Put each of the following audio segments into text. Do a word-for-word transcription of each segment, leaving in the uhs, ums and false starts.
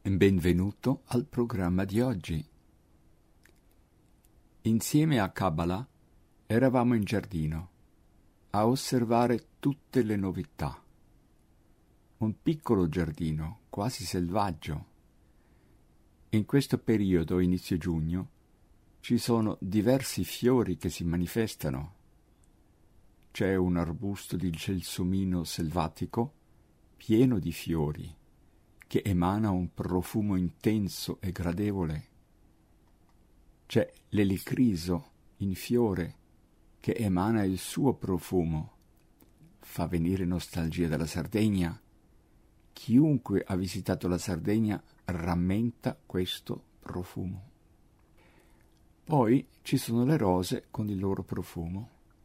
Benvenuto al programma di oggi. Insieme a Kabbalah eravamo in giardino a osservare tutte le novità. Un piccolo giardino, quasi selvaggio. In questo periodo, inizio giugno, ci sono diversi fiori che si manifestano. C'è un arbusto di gelsomino selvatico pieno di fiori, che emana un profumo intenso e gradevole. C'è l'elicriso in fiore che emana il suo profumo, fa venire nostalgia della Sardegna. Chiunque ha visitato la Sardegna rammenta questo profumo. Poi ci sono le rose con il loro profumo.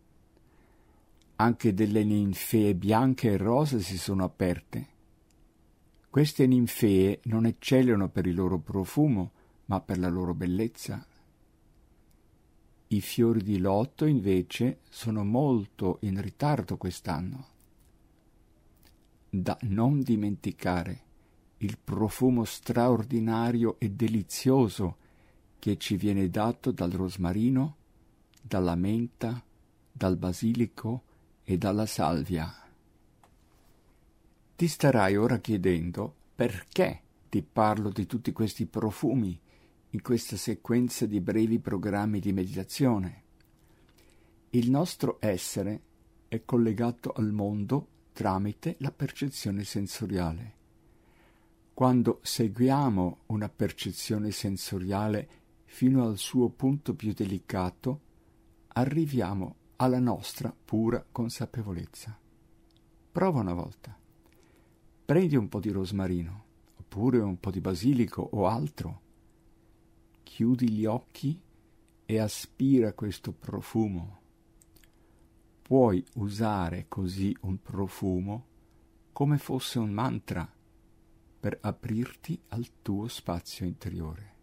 Anche delle ninfee bianche e rose si sono aperte. Queste ninfee non eccellano per il loro profumo, ma per la loro bellezza. I fiori di loto, invece, sono molto in ritardo quest'anno. Da non dimenticare il profumo straordinario e delizioso che ci viene dato dal rosmarino, dalla menta, dal basilico e dalla salvia. Ti starai ora chiedendo perché ti parlo di tutti questi profumi in questa sequenza di brevi programmi di meditazione. Il nostro essere è collegato al mondo tramite la percezione sensoriale. Quando seguiamo una percezione sensoriale fino al suo punto più delicato, arriviamo alla nostra pura consapevolezza. Prova una volta. Prendi un po' di rosmarino, oppure un po' di basilico o altro. Chiudi gli occhi e aspira questo profumo. Puoi usare così un profumo come fosse un mantra per aprirti al tuo spazio interiore.